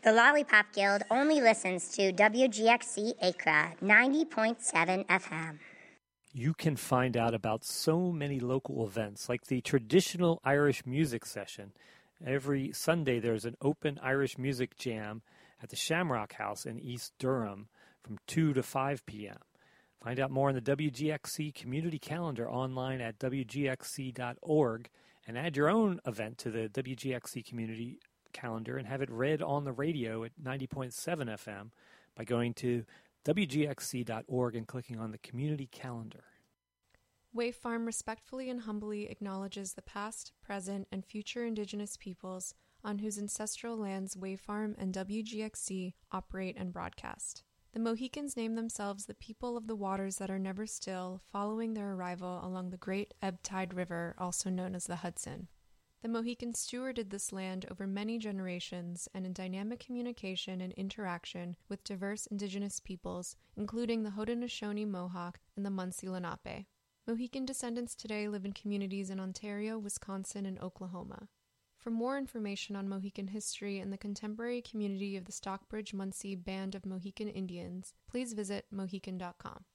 The Lollipop Guild only listens to WGXC Accra 90.7 FM. You can find out about so many local events, like the traditional Irish music session. Every Sunday there's an open Irish music jam at the Shamrock House in East Durham from 2 to 5 p.m. Find out more on the WGXC community calendar online at wgxc.org and add your own event to the WGXC community calendar and have it read on the radio at 90.7 FM by going to wgxc.org and clicking on the community calendar. Wave Farm respectfully and humbly acknowledges the past, present, and future Indigenous peoples on whose ancestral lands Wave Farm and WGXC operate and broadcast. The Mohicans name themselves the people of the waters that are never still, following their arrival along the great ebb tide river, also known as the Hudson. The Mohicans stewarded this land over many generations and in dynamic communication and interaction with diverse Indigenous peoples, including the Haudenosaunee Mohawk and the Munsee Lenape. Mohican descendants today live in communities in Ontario, Wisconsin, and Oklahoma. For more information on Mohican history and the contemporary community of the Stockbridge-Munsee Band of Mohican Indians, please visit mohican.com.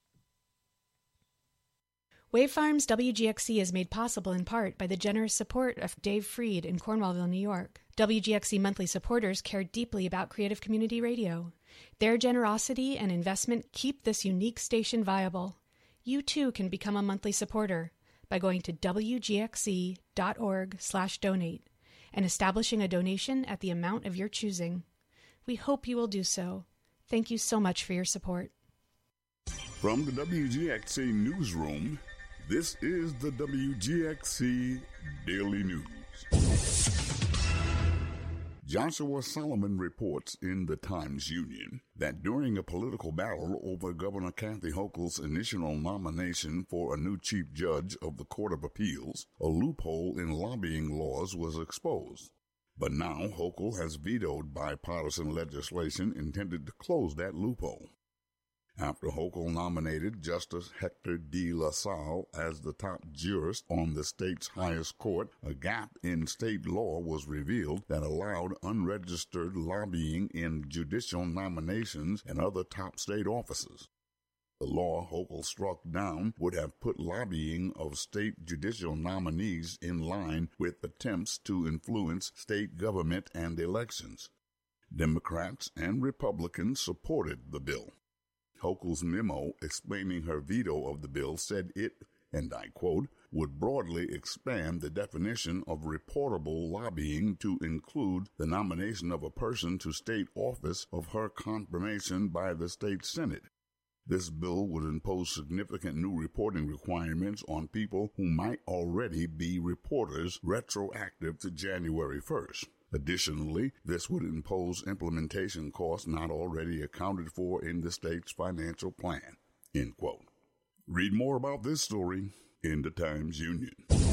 Wave Farms WGXC is made possible in part by the generous support of Dave Freed in Cornwallville, New York. WGXC monthly supporters care deeply about creative community radio. Their generosity and investment keep this unique station viable. You too can become a monthly supporter by going to wgxc.org/donate and establishing a donation at the amount of your choosing. We hope you will do so. Thank you so much for your support. From the WGXC Newsroom, this is the WGXC Daily News. Joshua Solomon reports in the Times-Union that during a political battle over Governor Kathy Hochul's initial nomination for a new chief judge of the Court of Appeals, a loophole in lobbying laws was exposed. But now Hochul has vetoed bipartisan legislation intended to close that loophole. After Hochul nominated Justice Hector D. LaSalle as the top jurist on the state's highest court, a gap in state law was revealed that allowed unregistered lobbying in judicial nominations and other top state offices. The law Hochul struck down would have put lobbying of state judicial nominees in line with attempts to influence state government and elections. Democrats and Republicans supported the bill. Hochul's memo explaining her veto of the bill said it, and I quote, would broadly expand the definition of reportable lobbying to include the nomination of a person to state office of her confirmation by the state Senate. This bill would impose significant new reporting requirements on people who might already be reporters retroactive to January 1st. Additionally, this would impose implementation costs not already accounted for in the state's financial plan. End quote. Read more about this story in the Times-Union.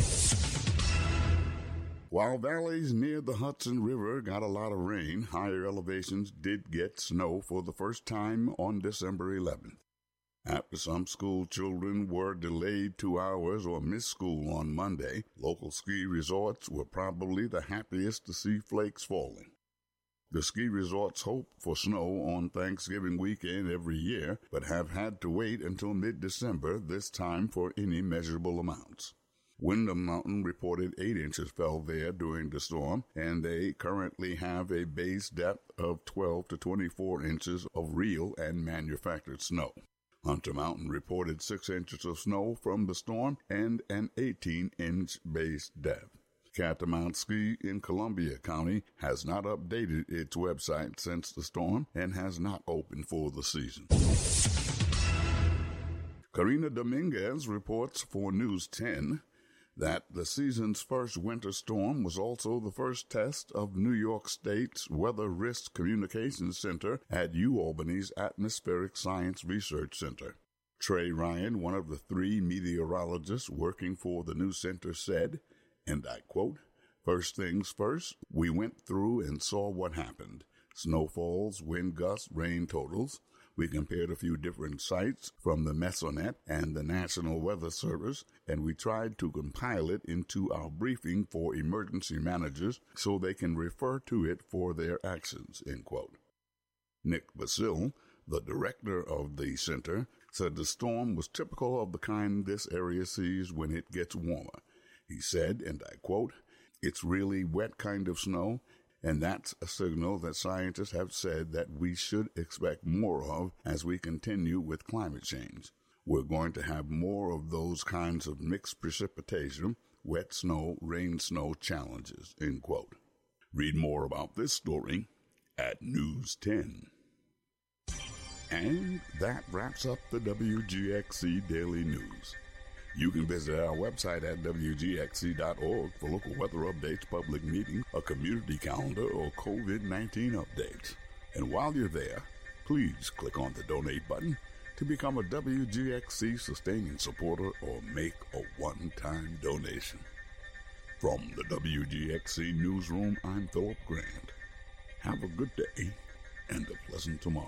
While valleys near the Hudson River got a lot of rain, higher elevations did get snow for the first time on December 11th. After some school children were delayed 2 hours or missed school on Monday, local ski resorts were probably the happiest to see flakes falling. The ski resorts hope for snow on Thanksgiving weekend every year, but have had to wait until mid-December this time for any measurable amounts. Windham Mountain reported 8 inches fell there during the storm, and they currently have a base depth of 12 to 24 inches of real and manufactured snow. Hunter Mountain reported 6 inches of snow from the storm and an 18-inch base depth. Catamount Ski in Columbia County has not updated its website since the storm and has not opened for the season. Karina Dominguez reports for News 10 that the season's first winter storm was also the first test of New York State's Weather Risk Communications Center at UAlbany's Atmospheric Science Research Center. Trey Ryan, one of the 3 meteorologists working for the new center, said, and I quote, "First things first, we went through and saw what happened. Snowfalls, wind gusts, rain totals. We compared a few different sites from the Mesonet and the National Weather Service, and we tried to compile it into our briefing for emergency managers so they can refer to it for their actions, end quote. Nick Basile, the director of the center, said the storm was typical of the kind this area sees when it gets warmer. He said, and I quote, "It's really wet kind of snow, and that's a signal that scientists have said that we should expect more of as we continue with climate change. We're going to have more of those kinds of mixed precipitation, wet snow, rain snow challenges," end quote. Read more about this story at News 10. And that wraps up the WGXC Daily News. You can visit our website at WGXC.org for local weather updates, public meetings, a community calendar, or COVID-19 updates. And while you're there, please click on the donate button to become a WGXC sustaining supporter or make a one-time donation. From the WGXC Newsroom, I'm Philip Grant. Have a good day and a pleasant tomorrow.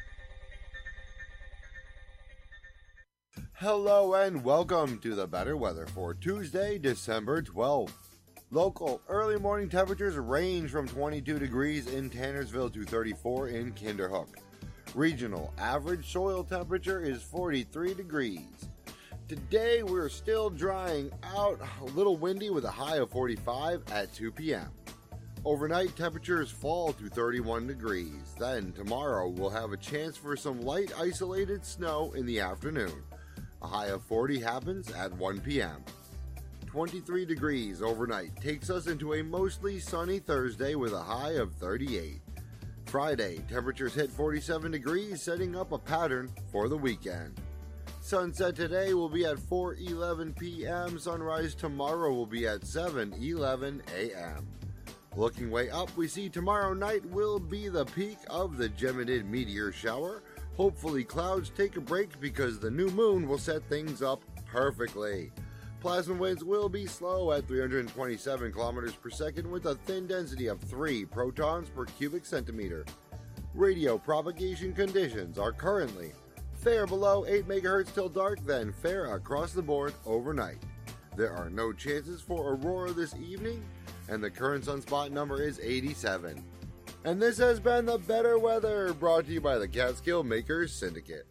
Hello and welcome to the better weather for Tuesday, December 12th. Local early morning temperatures range from 22 degrees in Tannersville to 34 in Kinderhook. Regional average soil temperature is 43 degrees. Today we're still drying out, a little windy with a high of 45 at 2 p.m. Overnight temperatures fall to 31 degrees. Then tomorrow we'll have a chance for some light isolated snow in the afternoon. A high of 40 happens at 1 p.m. 23 degrees overnight takes us into a mostly sunny Thursday with a high of 38. Friday, temperatures hit 47 degrees, setting up a pattern for the weekend. Sunset today will be at 4:11 p.m. Sunrise tomorrow will be at 7:11 a.m. Looking way up, we see tomorrow night will be the peak of the Geminid meteor shower. Hopefully clouds take a break because the new moon will set things up perfectly. Plasma winds will be slow at 327 kilometers per second with a thin density of 3 protons per cubic centimeter. Radio propagation conditions are currently fair below 8 megahertz till dark, then fair across the board overnight. There are no chances for aurora this evening, and the current sunspot number is 87. And this has been The Better Weather, brought to you by the Catskill Makers Syndicate.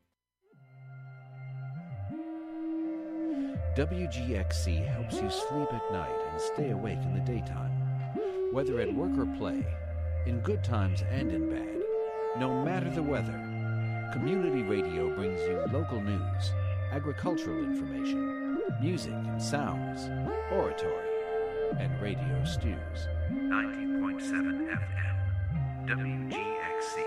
WGXC helps you sleep at night and stay awake in the daytime. Whether at work or play, in good times and in bad, no matter the weather, community radio brings you local news, agricultural information, music and sounds, oratory, and radio stews. 90.7 FM. WGXC.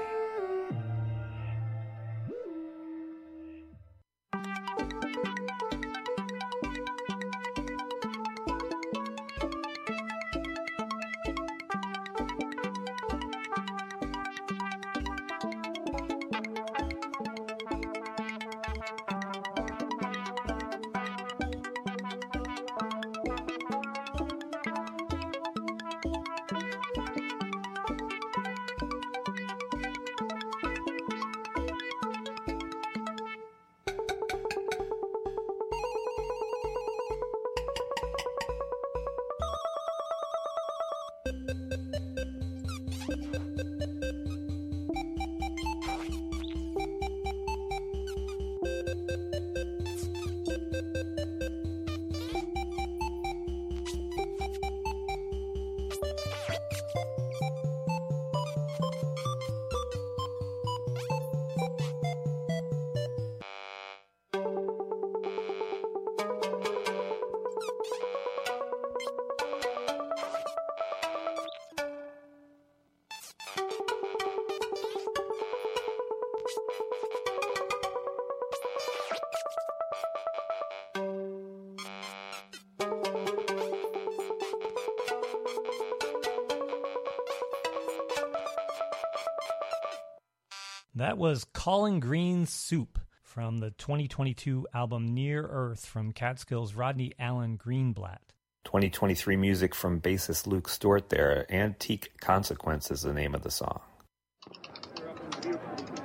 That was Calling Green Soup from the 2022 album Near Earth from Catskill's Rodney Allen Greenblatt. 2023 music from bassist Luke Stewart there. Antique Consequence is the name of the song.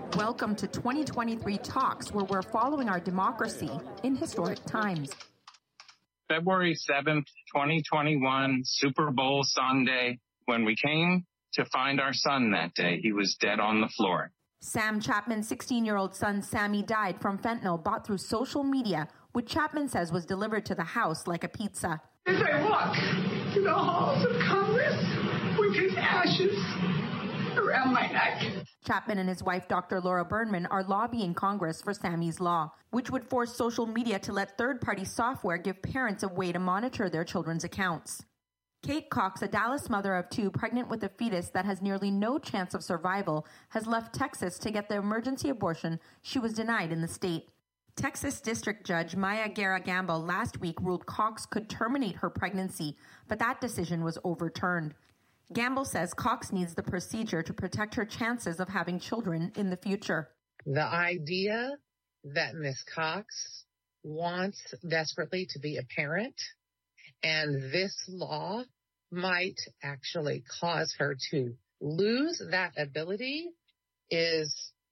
Welcome to 2023 Talks, where we're following our democracy in historic times. February 7th, 2021, Super Bowl Sunday. When we came to find our son that day, he was dead on the floor. Sam Chapman's 16-year-old son, Sammy, died from fentanyl bought through social media, which Chapman says was delivered to the house like a pizza. As I walk to the halls of Congress with his ashes around my neck. Chapman and his wife, Dr. Laura Burnman, are lobbying Congress for Sammy's law, which would force social media to let third-party software give parents a way to monitor their children's accounts. Kate Cox, a Dallas mother of two pregnant with a fetus that has nearly no chance of survival, has left Texas to get the emergency abortion she was denied in the state. Texas District Judge Maya Guerra-Gamble last week ruled Cox could terminate her pregnancy, but that decision was overturned. Gamble says Cox needs the procedure to protect her chances of having children in the future. The idea that Ms. Cox wants desperately to be a parent, and this law might actually cause her to lose that ability, is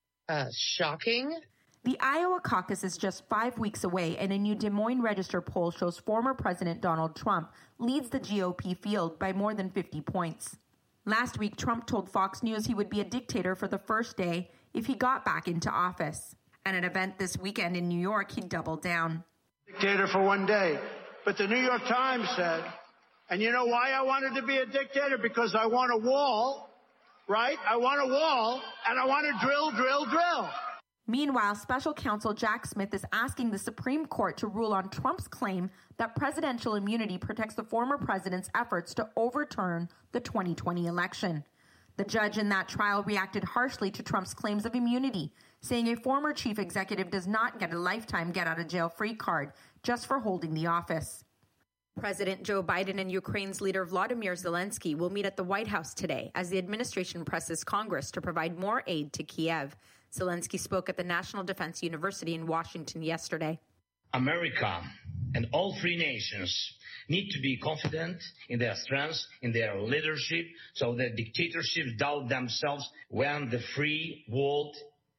shocking. The Iowa caucus is just 5 weeks away, and a new Des Moines Register poll shows former President Donald Trump leads the GOP field by more than 50 points. Last week, Trump told Fox News he would be a dictator for the first day if he got back into office. At an event this weekend in New York, he doubled down. Dictator for one day. But the New York Times said, and you know why I wanted to be a dictator? Because I want a wall, right? I want a wall, and I want to drill, drill, drill. Meanwhile, special counsel Jack Smith is asking the Supreme Court to rule on Trump's claim that presidential immunity protects the former president's efforts to overturn the 2020 election. The judge in that trial reacted harshly to Trump's claims of immunity, saying a former chief executive does not get a lifetime get-out-of-jail-free card just for holding the office. President Joe Biden and Ukraine's leader Volodymyr Zelensky will meet at the White House today as the administration presses Congress to provide more aid to Kiev. Zelensky spoke at the National Defense University in Washington yesterday. America and all free nations need to be confident in their strength, in their leadership, so that dictatorships doubt themselves. When the free world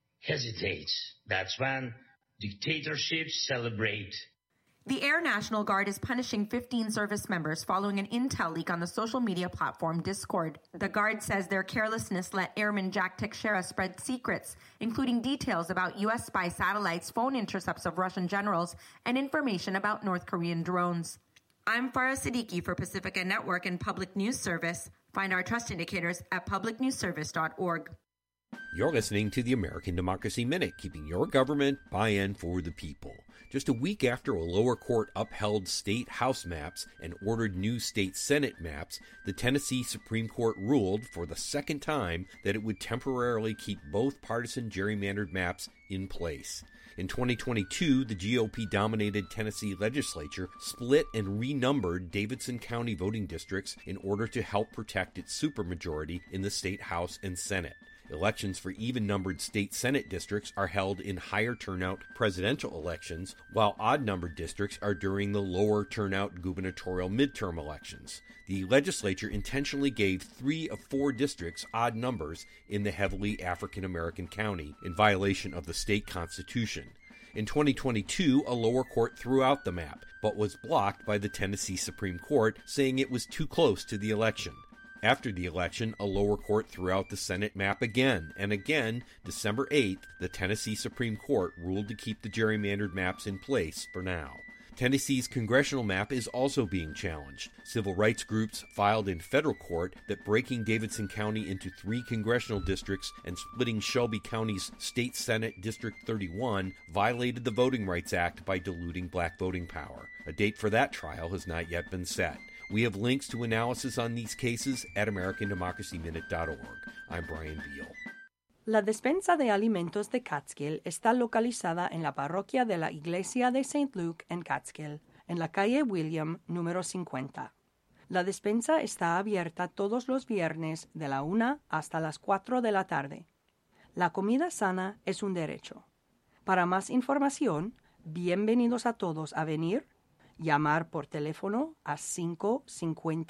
hesitates, that's when dictatorships celebrate. The Air National Guard is punishing 15 service members following an intel leak on the social media platform Discord. The Guard says their carelessness let Airman Jack Teixeira spread secrets, including details about U.S. spy satellites, phone intercepts of Russian generals, and information about North Korean drones. I'm Farah Siddiqui for Pacifica Network and Public News Service. Find our trust indicators at publicnewsservice.org. You're listening to the American Democracy Minute, keeping your government by-in for the people. Just a week after a lower court upheld state House maps and ordered new state Senate maps, the Tennessee Supreme Court ruled for the second time that it would temporarily keep both partisan gerrymandered maps in place. In 2022, the GOP-dominated Tennessee legislature split and renumbered Davidson County voting districts in order to help protect its supermajority in the state House and Senate. Elections for even-numbered state Senate districts are held in higher turnout presidential elections, while odd-numbered districts are during the lower turnout gubernatorial midterm elections. The legislature intentionally gave 3 of 4 districts odd numbers in the heavily African-American county in violation of the state constitution. In 2022, a lower court threw out the map, but was blocked by the Tennessee Supreme Court, saying it was too close to the election. After the election, a lower court threw out the Senate map again, and again, December 8th, the Tennessee Supreme Court ruled to keep the gerrymandered maps in place for now. Tennessee's congressional map is also being challenged. Civil rights groups filed in federal court that breaking Davidson County into 3 congressional districts and splitting Shelby County's State Senate District 31 violated the Voting Rights Act by diluting black voting power. A date for that trial has not yet been set. We have links to analysis on these cases at AmericanDemocracyMinute.org. I'm Brian Beal. La despensa de alimentos de Catskill está localizada en la parroquia de la Iglesia de St. Luke en Catskill, en la calle William, número 50. La despensa está abierta todos los viernes de la 1 hasta las 4 de la tarde. La comida sana es un derecho. Para más información, bienvenidos a todos a venir, llamar por teléfono a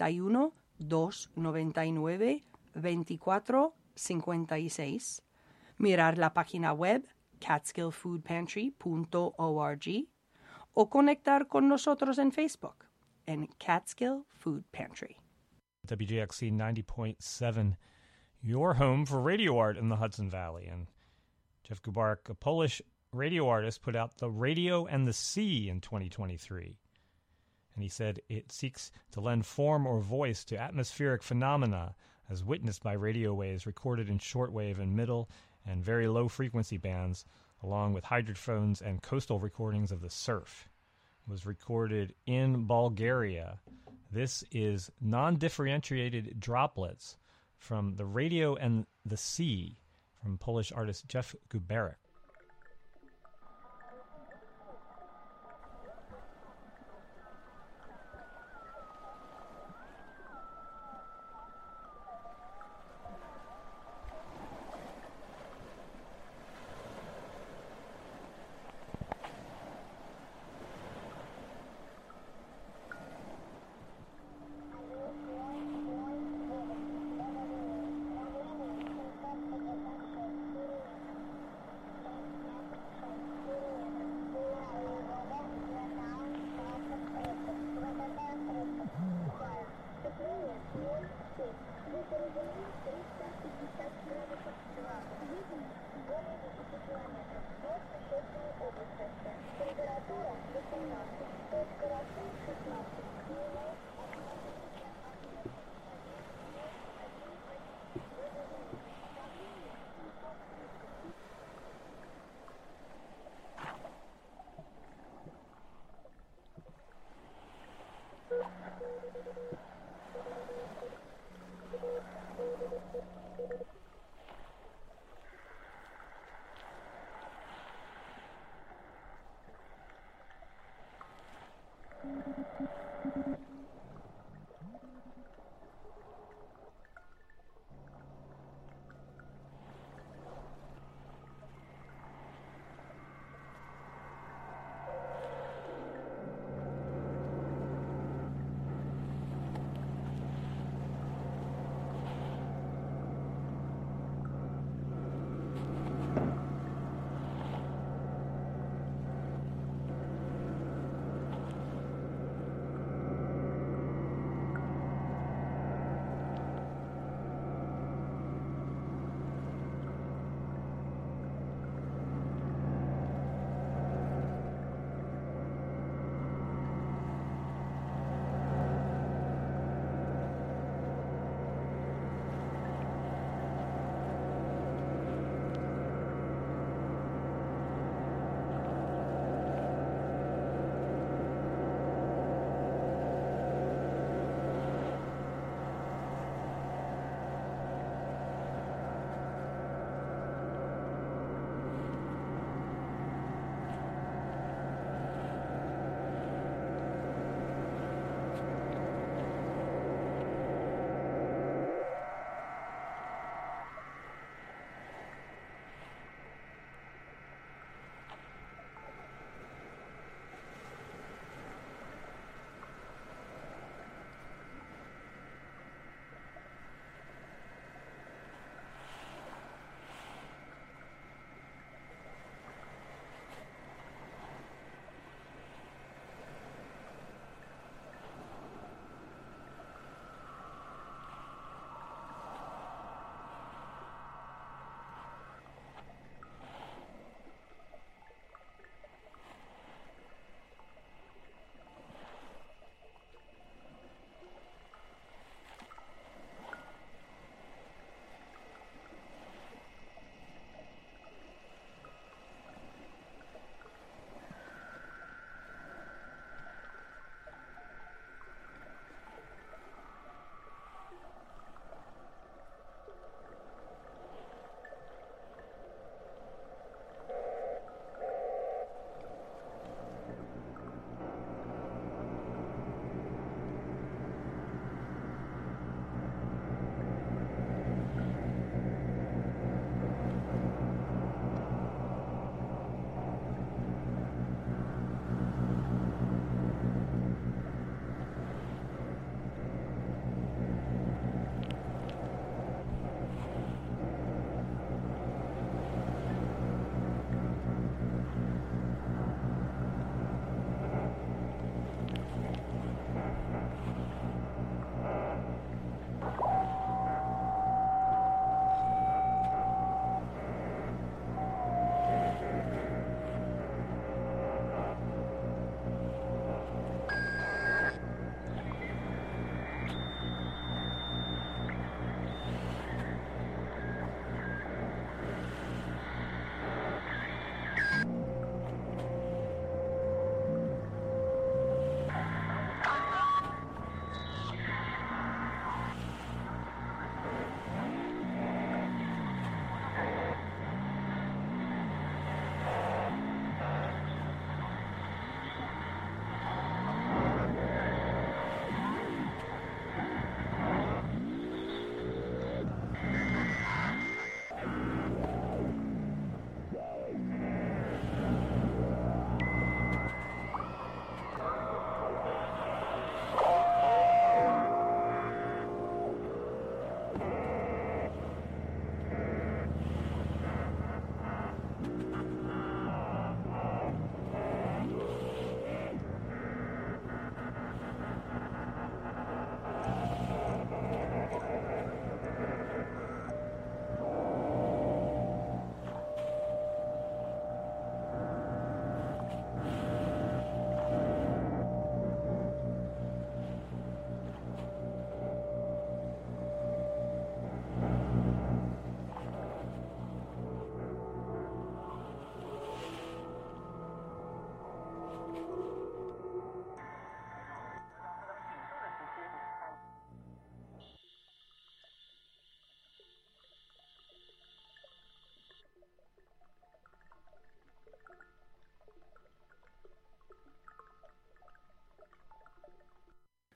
551-299-2456, mirar la página web catskillfoodpantry.org o conectar con nosotros en Facebook en Catskill Food Pantry. WGXC 90.7, your home for radio art in the Hudson Valley. And Jeff Gubarek, a Polish radio artist, put out The Radio and the Sea in 2023. And he said it seeks to lend form or voice to atmospheric phenomena as witnessed by radio waves recorded in shortwave and middle and very low frequency bands, along with hydrophones and coastal recordings of the surf. It was recorded in Bulgaria. This is non-differentiated droplets from The Radio and the Sea from Polish artist Jeff Gubarek.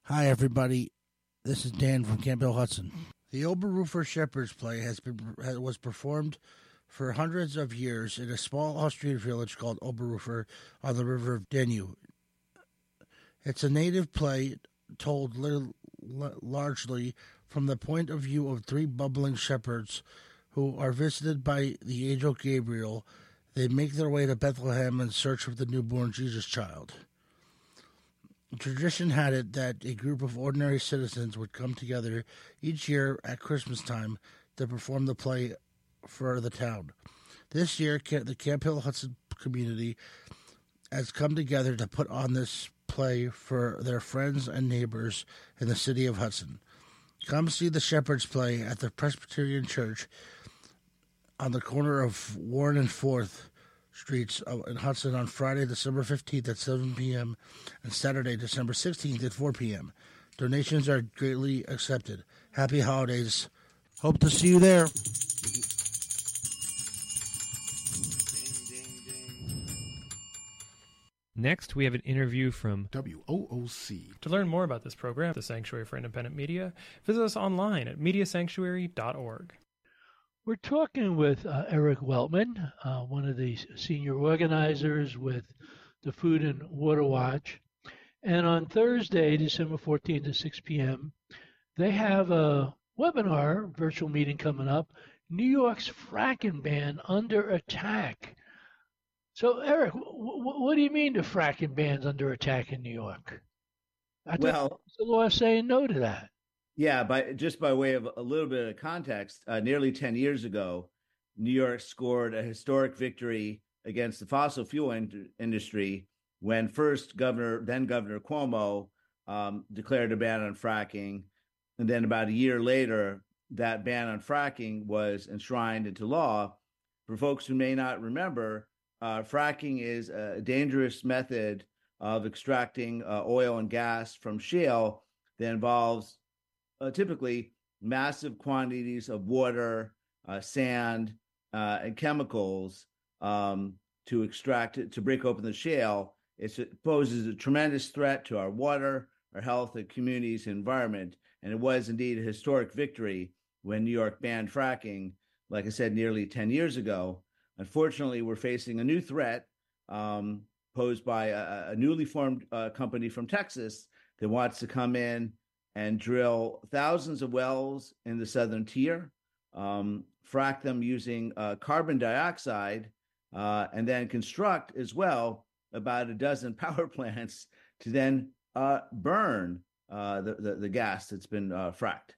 Hi, everybody. This is Dan from Camp Hill, Hudson. The Oberrufer Shepherd's Play was performed for hundreds of years in a small Austrian village called Oberrufer on the river Danube. It's a native play told largely from the point of view of three bubbling shepherds who are visited by the angel Gabriel. They make their way to Bethlehem in search of the newborn Jesus child. Tradition had it that a group of ordinary citizens would come together each year at Christmas time to perform the play for the town. This year, the Camp Hill Hudson community has come together to put on this play for their friends and neighbors in the city of Hudson. Come see the Shepherd's Play at the Presbyterian Church on the corner of Warren and 4th Streets in Hudson on Friday, December 15th at 7 p.m. and Saturday, December 16th at 4 p.m. Donations are greatly accepted. Happy holidays. Hope to see you there. Next, we have an interview from WOOC. To learn more about this program, the Sanctuary for Independent Media, visit us online at mediasanctuary.org. We're talking with Eric Weltman, one of the senior organizers with the Food and Water Watch. And on Thursday, December 14th at 6 p.m., they have a webinar, virtual meeting coming up, New York's fracking ban under attack. So, Eric, what do you mean the fracking ban's under attack in New York? I thought the law is saying no to that. Yeah, by way of a little bit of context, nearly 10 years ago, New York scored a historic victory against the fossil fuel industry when then Governor Cuomo declared a ban on fracking. And then about a year later, that ban on fracking was enshrined into law. For folks who may not remember, fracking is a dangerous method of extracting oil and gas from shale that involves typically massive quantities of water, sand, and chemicals to extract it, to break open the shale. It poses a tremendous threat to our water, our health, and communities and environment. And it was indeed a historic victory when New York banned fracking, like I said, nearly 10 years ago. Unfortunately, we're facing a new threat posed by a newly formed company from Texas that wants to come in and drill thousands of wells in the southern tier, frack them using carbon dioxide, and then construct as well about a dozen power plants to then burn the gas that's been fracked.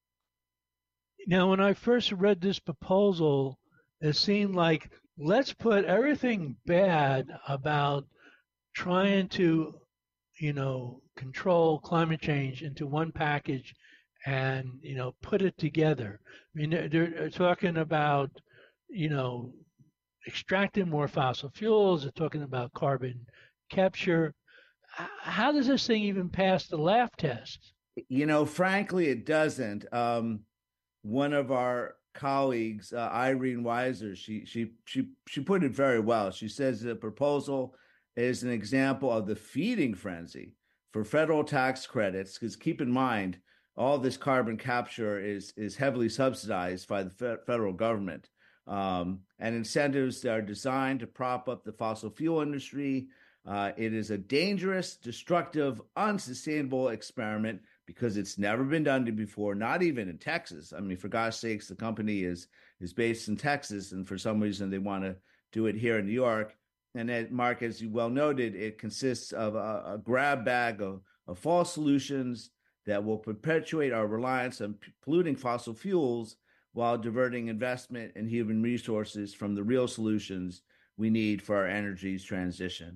Now, when I first read this proposal, it seemed like let's put everything bad about trying to, control climate change into one package and, put it together. I mean, they're talking about, extracting more fossil fuels. They're talking about carbon capture. How does this thing even pass the laugh test? Frankly, it doesn't. One of our colleagues, Irene Weiser, she put it very well. She says the proposal is an example of the feeding frenzy for federal tax credits, because keep in mind, all this carbon capture is heavily subsidized by the federal government. And incentives that are designed to prop up the fossil fuel industry. It is a dangerous, destructive, unsustainable experiment because it's never been done before, not even in Texas. I mean, for gosh sakes, the company is based in Texas, and for some reason they want to do it here in New York. And Mark, as you well noted, it consists of a grab bag of false solutions that will perpetuate our reliance on polluting fossil fuels while diverting investment and human resources from the real solutions we need for our energy transition.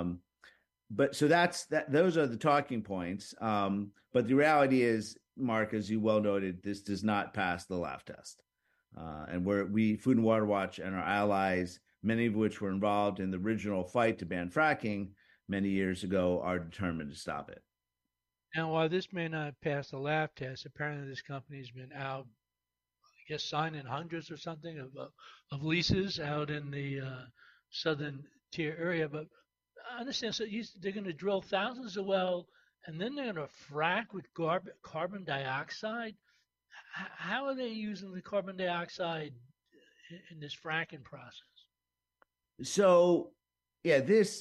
Those are the talking points. But the reality is, Mark, as you well noted, this does not pass the laugh test. And we, Food and Water Watch, and our allies, many of which were involved in the original fight to ban fracking many years ago, are determined to stop it. Now, while this may not pass the laugh test, apparently this company's been out, I guess, signing hundreds or something of leases out in the southern tier area. But I understand, so they're going to drill thousands of wells and then they're going to frack with carbon dioxide. How are they using the carbon dioxide in this fracking process? So, yeah, this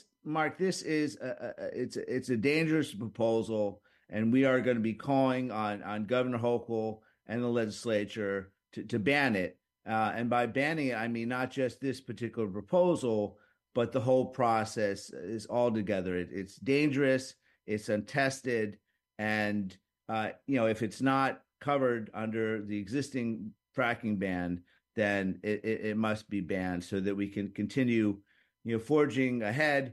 is it's a dangerous proposal, and we are going to be calling on Governor Hochul and the legislature to ban it. And by banning it, I mean not just this particular proposal, but the whole process is altogether. It's dangerous, it's untested, and if it's not covered under the existing fracking ban, then it must be banned so that we can continue, forging ahead,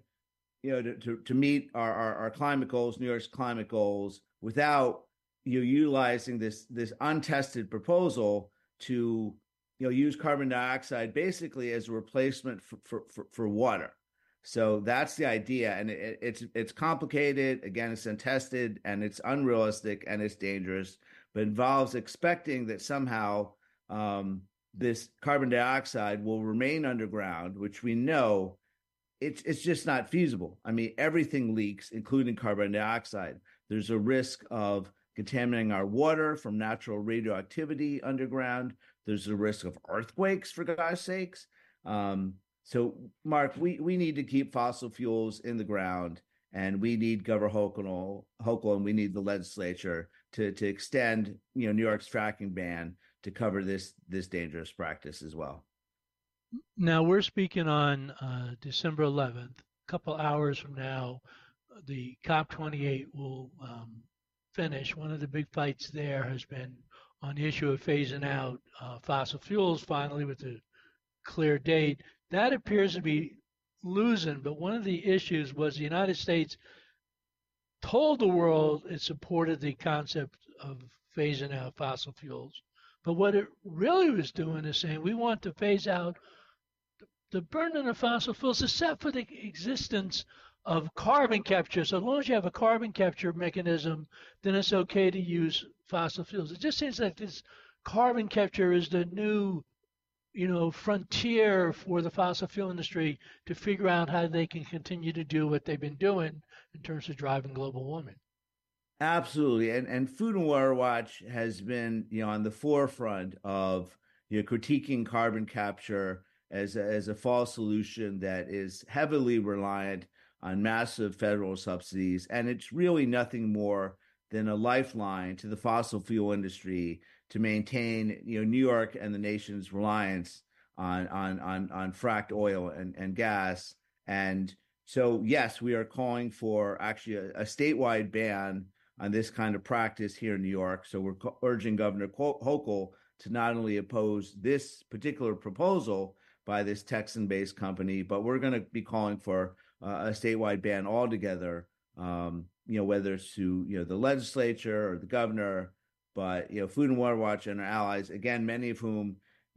to meet our climate goals, New York's climate goals, without utilizing this untested proposal to use carbon dioxide basically as a replacement for water. So that's the idea, and it's complicated. Again, it's untested, and it's unrealistic, and it's dangerous, but involves expecting that somehow this carbon dioxide will remain underground, which we know it's just not feasible. I mean, everything leaks, including carbon dioxide. There's a risk of contaminating our water from natural radioactivity underground. There's a risk of earthquakes, for God's sakes. So, Mark, we need to keep fossil fuels in the ground, and we need Governor Hochul, and we need the legislature to extend, New York's fracking ban to cover this dangerous practice as well. Now, we're speaking on December 11th. A couple hours from now, the COP28 will finish. One of the big fights there has been on the issue of phasing out fossil fuels, finally, with a clear date. That appears to be losing, but one of the issues was the United States told the world it supported the concept of phasing out fossil fuels. But what it really was doing is saying we want to phase out the burning of fossil fuels except for the existence of carbon capture. So as long as you have a carbon capture mechanism, then it's okay to use fossil fuels. It just seems like this carbon capture is the new, frontier for the fossil fuel industry to figure out how they can continue to do what they've been doing in terms of driving global warming. Absolutely. And Food and Water Watch has been, on the forefront of critiquing carbon capture as a false solution that is heavily reliant on massive federal subsidies. And it's really nothing more than a lifeline to the fossil fuel industry to maintain, New York and the nation's reliance on fracked oil and gas. And so, yes, we are calling for actually a statewide ban on this kind of practice here in New York. So we're urging Governor Hochul to not only oppose this particular proposal by this Texan-based company, but we're going to be calling for a statewide ban altogether, whether it's to, the legislature or the governor, but, Food and Water Watch and our allies, again, many of whom,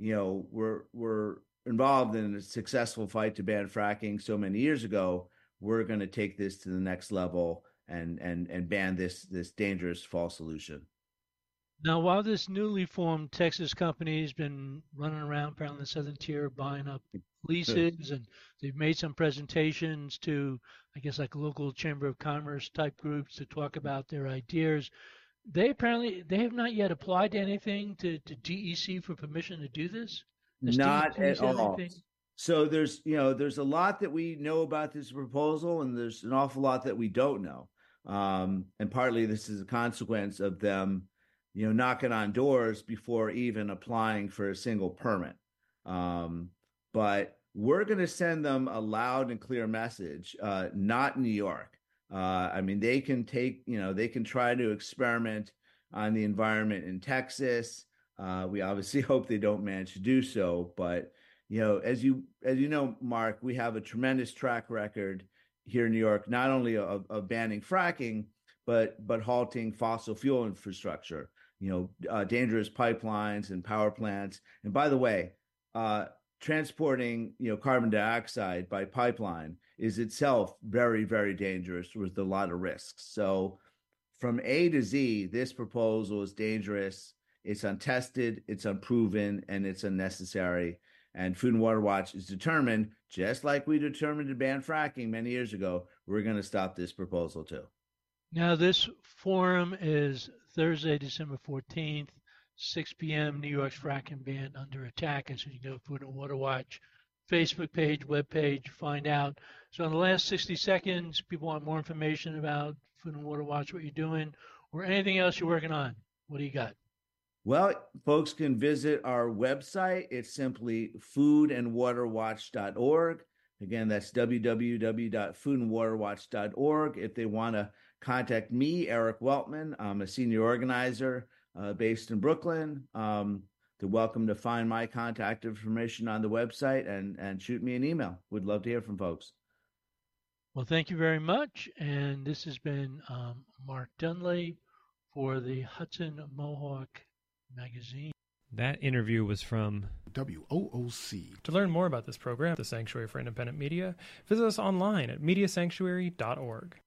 were involved in a successful fight to ban fracking so many years ago, we're going to take this to the next level and ban this dangerous false solution. Now, while this newly formed Texas company has been running around apparently the southern tier buying up leases, and they've made some presentations to, I guess, like local Chamber of Commerce type groups to talk about their ideas, they have not yet applied to anything to DEC for permission to do this? Not at all. So there's a lot that we know about this proposal, and there's an awful lot that we don't know. And partly this is a consequence of them, knocking on doors before even applying for a single permit. But we're going to send them a loud and clear message, not New York. I mean, they can they can try to experiment on the environment in Texas. We obviously hope they don't manage to do so, but as you know, Mark, we have a tremendous track record here in New York, not only of banning fracking, but halting fossil fuel infrastructure, dangerous pipelines and power plants. And by the way, transporting, carbon dioxide by pipeline is itself very, very dangerous with a lot of risks. So from A to Z, this proposal is dangerous. It's untested, it's unproven, and it's unnecessary. And Food and Water Watch is determined, just like we determined to ban fracking many years ago, we're going to stop this proposal too. Now, this forum is Thursday, December 14th, 6 p.m., New York's Fracking Ban Under Attack. And so you can go to Food and Water Watch Facebook page, webpage, find out. So in the last 60 seconds, people want more information about Food and Water Watch, what you're doing, or anything else you're working on. What do you got? Well, folks can visit our website. It's simply foodandwaterwatch.org. Again, that's www.foodandwaterwatch.org. If they want to contact me, Eric Weltman, I'm a senior organizer based in Brooklyn. They're welcome to find my contact information on the website and shoot me an email. Would love to hear from folks. Well, thank you very much. And this has been Mark Dunley for the Hudson Mohawk Magazine. That interview was from WOOC. To learn more about this program, the Sanctuary for Independent Media, visit us online at mediasanctuary.org.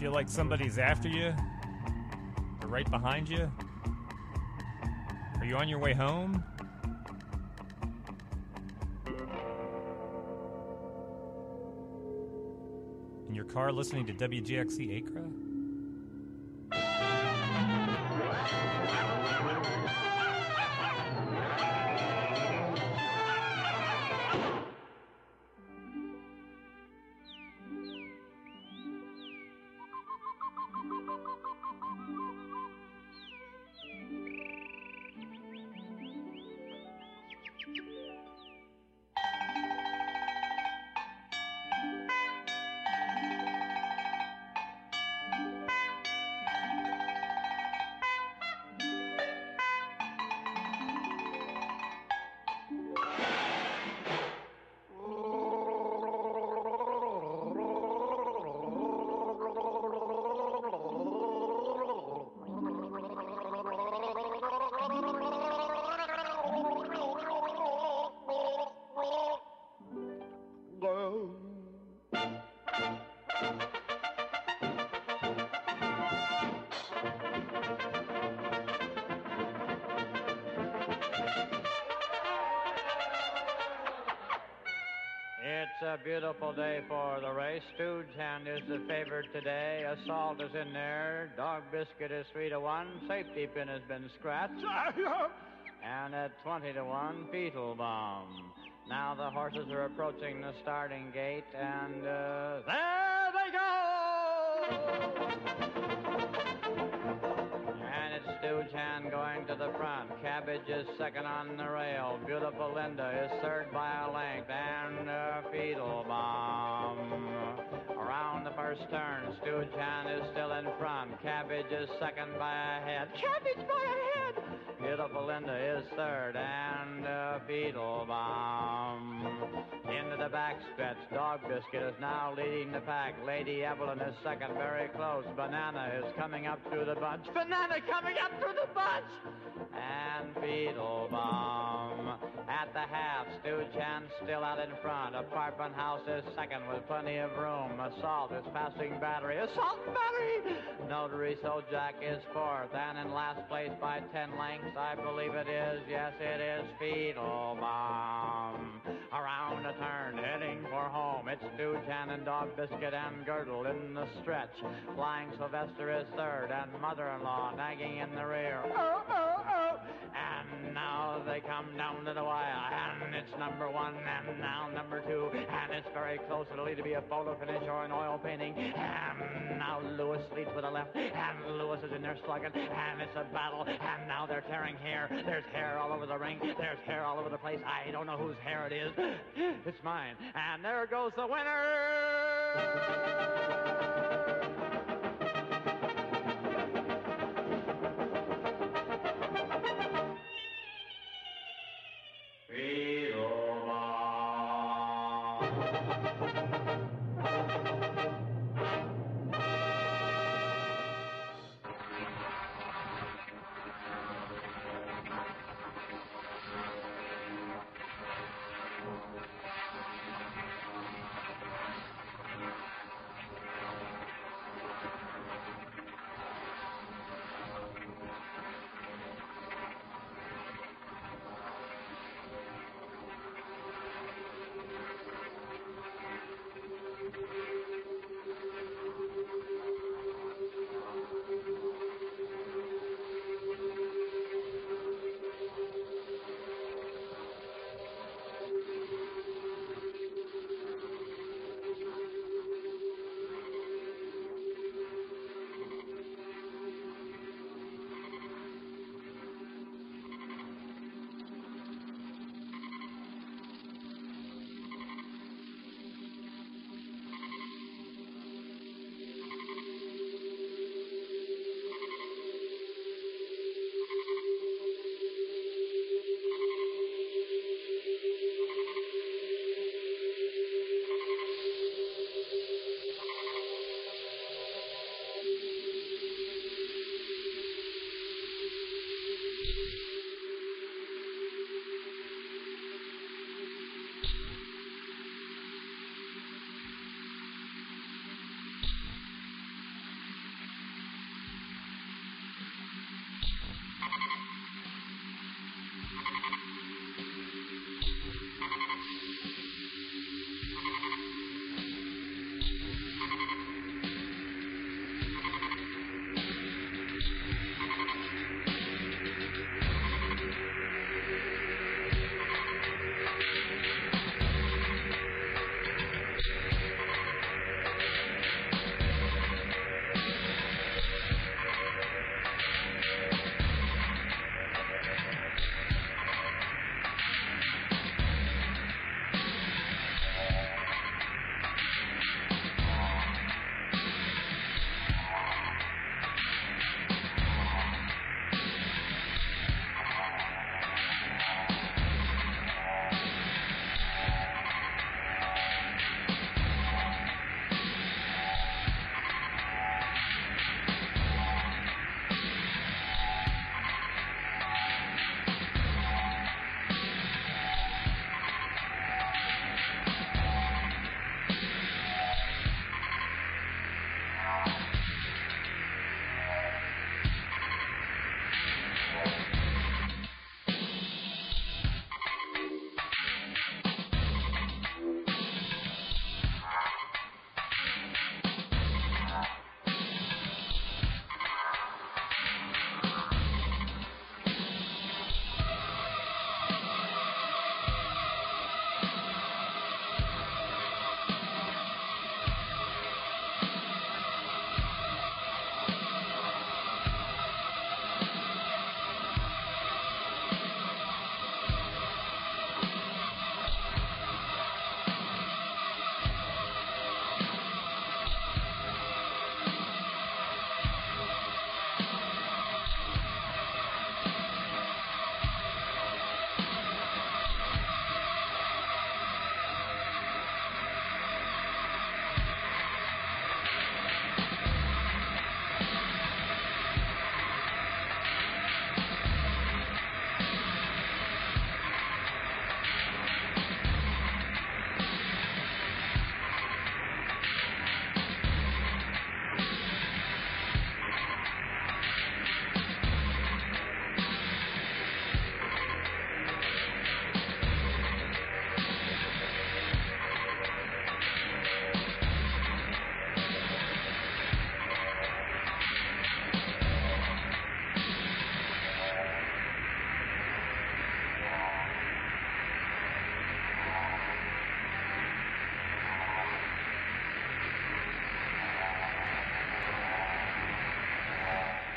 feel like somebody's after you? They're right behind you? Are you on your way home? In your car listening to WGXC Acra? It's a beautiful day for the race. Stooge Hand is the favorite today. Assault is in there. Dog Biscuit is 3-1. Safety Pin has been scratched. And at 20-1, Fetal Bomb. Now the horses are approaching the starting gate, and there they go! And it's Stooge Hand going to the front. Cabbage is second on the rail. Beautiful Linda is third by a length, and Fetal Bomb. Around the first turn, Stooge Hand is still in front. Cabbage is second by a head. Cabbage by a head! Beautiful Linda is third, and Fetal Bomb. Into the back stretch, Dog Biscuit is now leading the pack. Lady Evelyn is second, very close. Banana is coming up through the bunch. Banana coming up through the bunch! And Fetal Bomb. At the half, Stooge Hand still out in front. Apartment House is second with plenty of room. Assault is passing Battery. Assault Battery! Notary Jack is fourth. And in last place by 10 lengths, I believe it is. Yes, it is Fetal Bomb. Around a turn, heading for home. It's Stooge Hand and Dog Biscuit and Girdle in the stretch. Flying Sylvester is third, and Mother-in-Law nagging in the rear. Oh, oh, oh! And now they come down to the wire, and it's number one, and now number two, and it's very close. It'll either be a photo finish or an oil painting. And now Lewis leads with the left, and Lewis is in there slugging, and it's a battle, and now they're tearing hair. There's hair all over the ring. There's hair all over the place. I don't know whose hair it is. It's mine. And there goes the winner!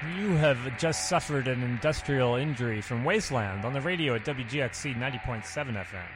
You have just suffered an industrial injury from Wasteland on the radio at WGXC 90.7 FM.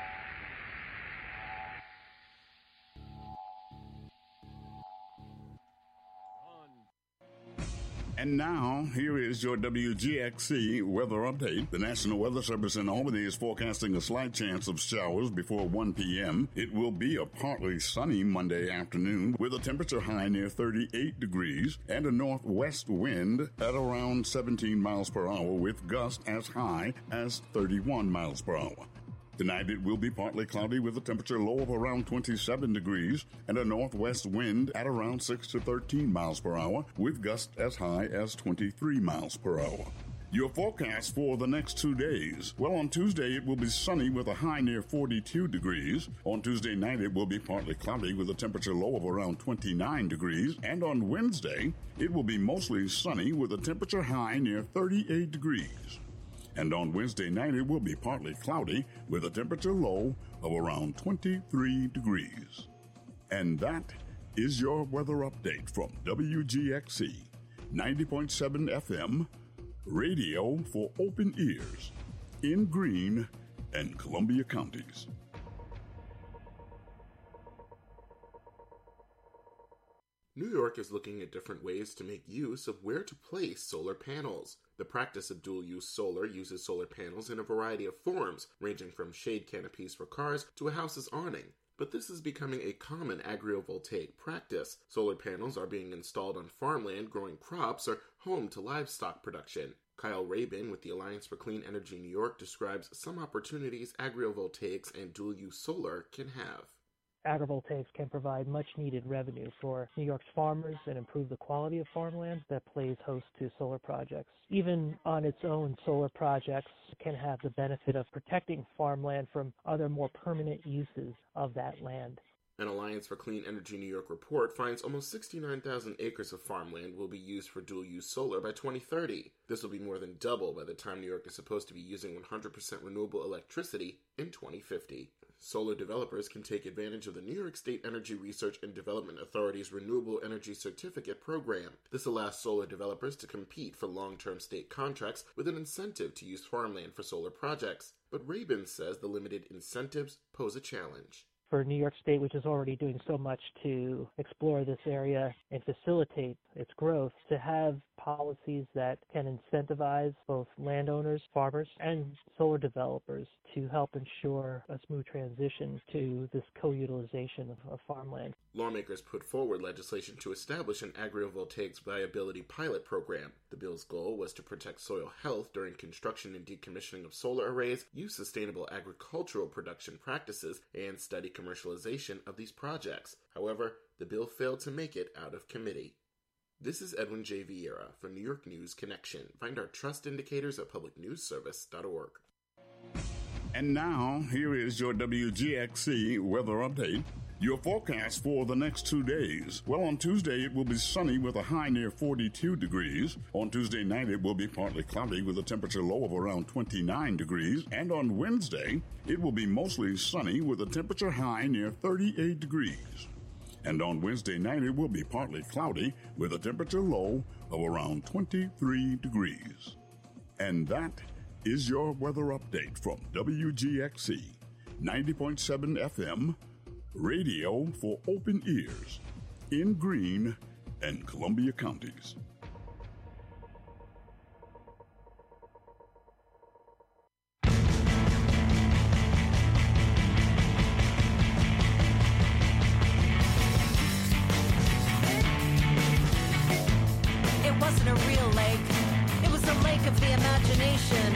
And now, here is your WGXC weather update. The National Weather Service in Albany is forecasting a slight chance of showers before 1 p.m. It will be a partly sunny Monday afternoon with a temperature high near 38 degrees and a northwest wind at around 17 miles per hour with gusts as high as 31 miles per hour. Tonight it will be partly cloudy with a temperature low of around 27 degrees and a northwest wind at around 6 to 13 miles per hour with gusts as high as 23 miles per hour. Your forecast for the next 2 days. Well, on Tuesday it will be sunny with a high near 42 degrees. On Tuesday night it will be partly cloudy with a temperature low of around 29 degrees. And on Wednesday it will be mostly sunny with a temperature high near 38 degrees. And on Wednesday night, it will be partly cloudy with a temperature low of around 23 degrees. And that is your weather update from WGXC 90.7 FM, radio for open ears in Greene and Columbia counties. New York is looking at different ways to make use of where to place solar panels. The practice of dual-use solar uses solar panels in a variety of forms, ranging from shade canopies for cars to a house's awning. But this is becoming a common agrivoltaic practice. Solar panels are being installed on farmland growing crops or home to livestock production. Kyle Rabin with the Alliance for Clean Energy New York describes some opportunities agrivoltaics and dual-use solar can have. Agrivoltaics can provide much-needed revenue for New York's farmers and improve the quality of farmland that plays host to solar projects. Even on its own, solar projects can have the benefit of protecting farmland from other more permanent uses of that land. An Alliance for Clean Energy New York report finds almost 69,000 acres of farmland will be used for dual-use solar by 2030. This will be more than double by the time New York is supposed to be using 100% renewable electricity in 2050. Solar developers can take advantage of the New York State Energy Research and Development Authority's Renewable Energy Certificate program. This allows solar developers to compete for long-term state contracts with an incentive to use farmland for solar projects. But Rabin says the limited incentives pose a challenge. For New York State, which is already doing so much to explore this area and facilitate its growth, to have policies that can incentivize both landowners, farmers, and solar developers to help ensure a smooth transition to this co-utilization of farmland. Lawmakers put forward legislation to establish an agrivoltaics viability pilot program. The bill's goal was to protect soil health during construction and decommissioning of solar arrays, use sustainable agricultural production practices, and study commercialization of these projects. However, the bill failed to make it out of committee. This is Edwin J. Vieira for New York News Connection. Find our trust indicators at publicnewsservice.org. And now, here is your WGXC weather update. Your forecast for the next 2 days. Well, on Tuesday, it will be sunny with a high near 42 degrees. On Tuesday night, it will be partly cloudy with a temperature low of around 29 degrees. And on Wednesday, it will be mostly sunny with a temperature high near 38 degrees. And on Wednesday night, it will be partly cloudy with a temperature low of around 23 degrees. And that is your weather update from WGXC 90.7 FM, radio for open ears in Greene and Columbia counties. A real lake. It was a lake of the imagination.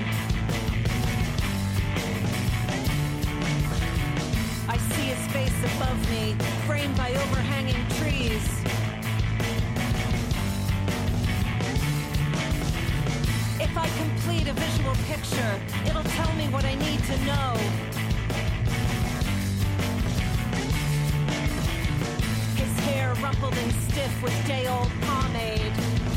I see his face above me, framed by overhanging trees. If I complete a visual picture, it'll tell me what I need to know. His hair rumpled and stiff with day-old pomade.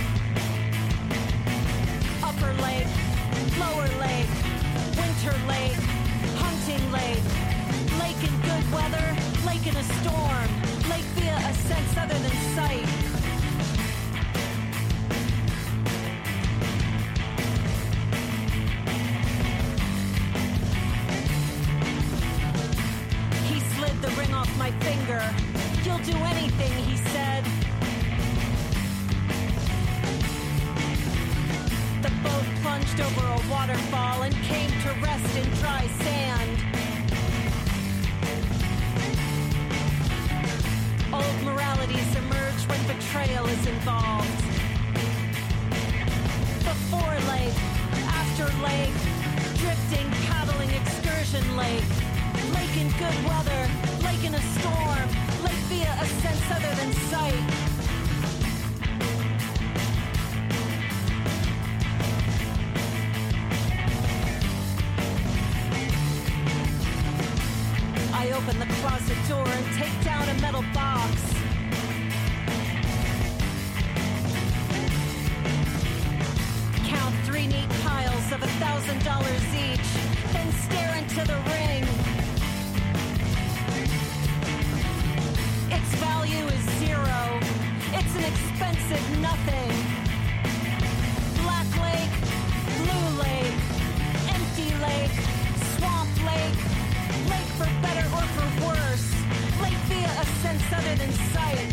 Upper lake, lower lake, winter lake, hunting lake, lake in good weather, lake in a storm, lake via a sense other than sight. off my finger. You'll do anything, he said. The boat plunged over a waterfall and came to rest in dry sand. Old moralities emerge when betrayal is involved. Before lake, after lake, drifting, paddling, excursion lake. Lake in good weather, lake in a storm, lake via a sense other than sight. I open the closet door and take down a metal box. Count 3 neat piles of $1,000 each, then stare into the ring. Its value is zero. It's an expensive nothing. Black lake, blue lake, empty lake, swamp lake, lake for better or for worse, lake via a sense other than sight.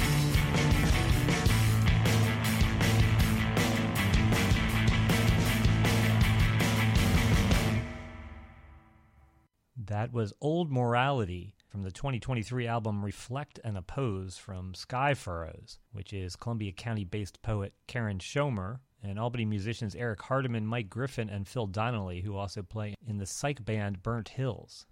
That was Old Morality from the 2023 album Reflect and Oppose from Sky Furrows, which is Columbia County-based poet Karen Schomer and Albany musicians Eric Hardiman, Mike Griffin, and Phil Donnelly, who also play in the psych band Burnt Hills.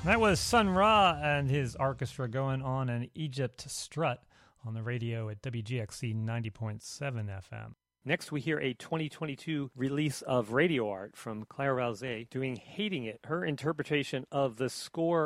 That was Sun Ra and his orchestra going on an Egypt strut on the radio at WGXC 90.7 FM. Next, we hear a 2022 release of Radio Art from Claire Rousay doing Hating It, her interpretation of the score